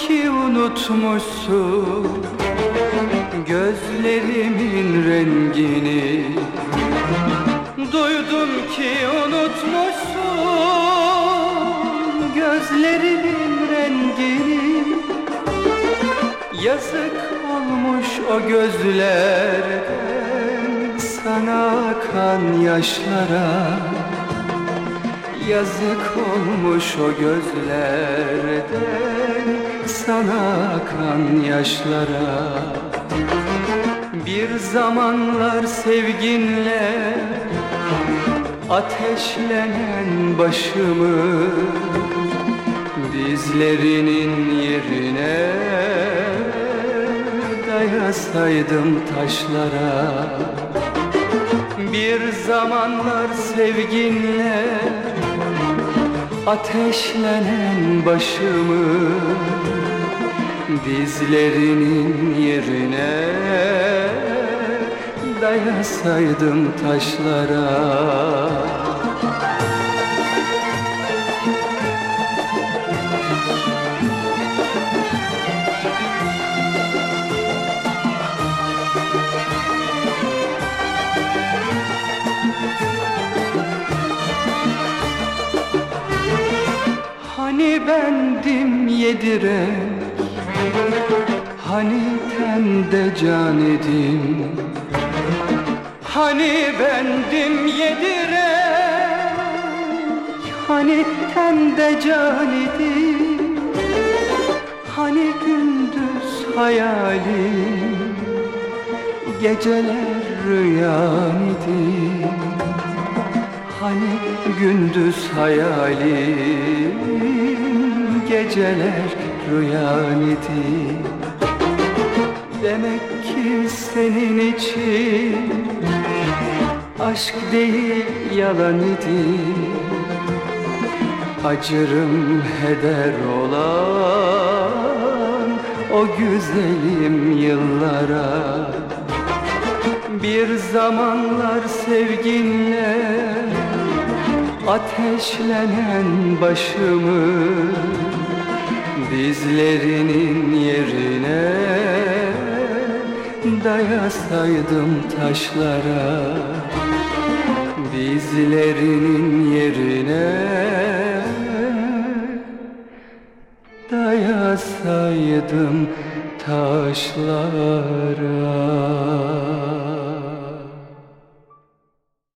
ki unutmuşsun gözlerimin rengini. Duydum ki unutmuşsun gözlerimin rengini. Yazık olmuş o gözlerden sana akan yaşlara. Yazık olmuş o gözlerden sana akan yaşlara. Bir zamanlar sevginle ateşlenen başımı dizlerinin yerine dayasaydım taşlara. Bir zamanlar sevginle ateşlenen başımı dizlerinin yerine dayasaydım taşlara. Hani bendim yediren, hani tende can edim. Hani bendim yediren, hani tende can edim. Hani gündüz hayalim, geceler rüyam edim. Hani gündüz hayalim, geceler rüyan idi. Demek ki senin için aşk değil yalan idi. Acırım heder olan o güzelim yıllara. Bir zamanlar sevginle ateşlenen başımı dizlerinin yerine dayasaydım taşlara. Dizlerinin yerine dayasaydım taşlara.